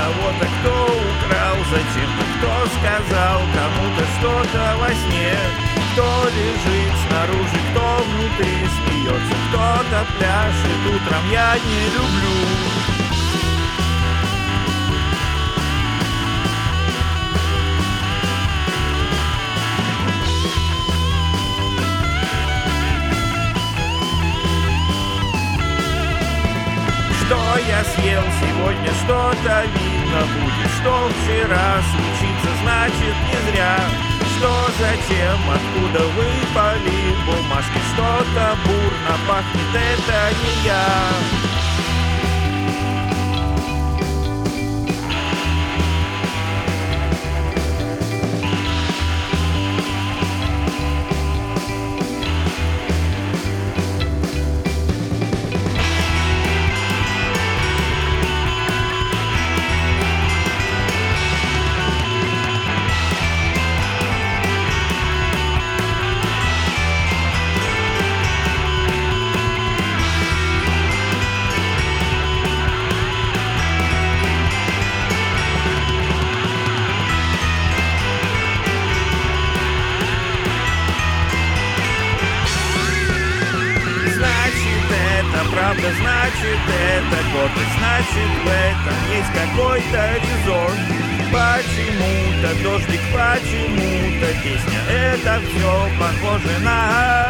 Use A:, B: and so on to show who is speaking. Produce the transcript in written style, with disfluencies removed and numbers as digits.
A: кого-то кто украл, зачем-то кто сказал кому-то что-то во сне. Кто лежит снаружи, кто внутри смеется, кто-то пляшет утром, я не люблю. Что я съел сегодня, что-то видно будет, что вчера случится, значит не зря. Что, зачем, откуда выпали бумажки, что-то бурно пахнет, это не я. Правда, значит, это гордость, значит, в этом есть какой-то резон. Почему-то дождик, почему-то песня, это все похоже на